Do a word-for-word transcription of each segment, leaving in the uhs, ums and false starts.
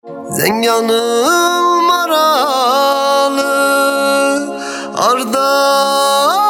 Zenganım maralı Arda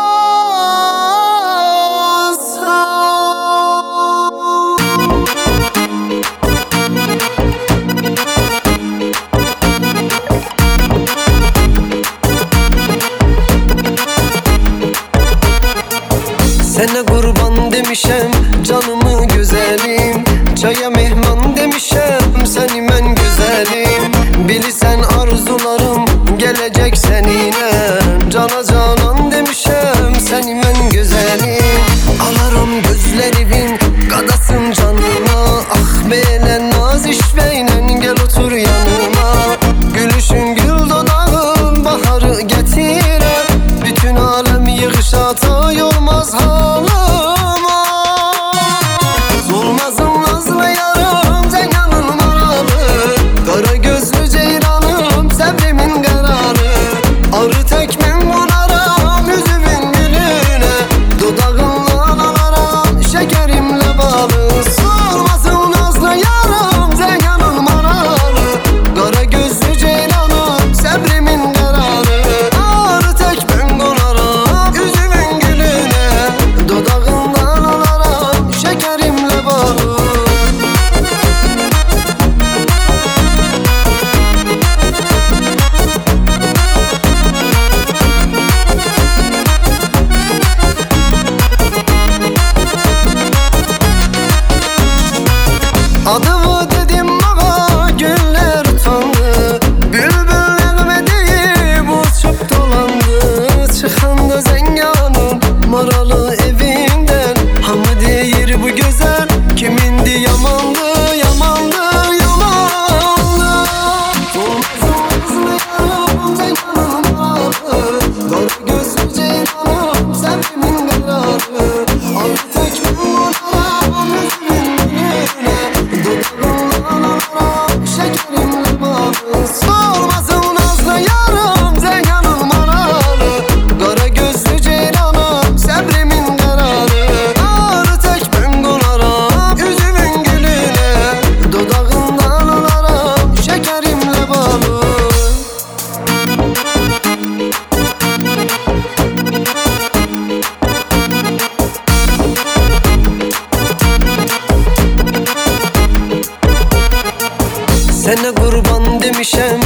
Sene kurban demişem canımı güzelim, çaya mehman demişem seni men güzelim. Bilirsen arzularım gelecek seninle, cana canan demişem seni men güzelim. Alarım gözlerimin kadasın canıma, ah beyle naz işveyle gel otur yanıma. Gülüşün gül dodağın baharı getire, bütün alem yığışata yormaz halıma. Zulmazım nazlı yarım zenganım maralı, kara gözlü ceylanım sebrimin kararı. Arı tekmen bularım yüzümün gülüne, dudağınla alaram şekerimle balı. Zulmazım nazlı yarım zenganım maralı, kara gözlü ceylanım sebrimin kararı. Arı tekmen bularım yüzümün gülüne, dudağından alaram şekerimle balı. Adımı dedim ama güller utandı, bülbül elime deyip uçup dolandı. Çıkanda zenganım maralı evinden, hamı deyir bu güzel kimindi, yamandı yamandı yamandı. Zulmazım yazmayalım zenganım maralı, kara gözlü ceylanım sebrimin kararı. Artık ben bunaram yüzümün gülüne, dudağımdan alaram şekerimle balı. Sormazım nazlı yarım zenganım maralı, kara gözlü ceylanım sebrimin kararı. Artık ben bunaram yüzümün gülüne, dudağından alaram şekerimle balı. Sene kurban demişem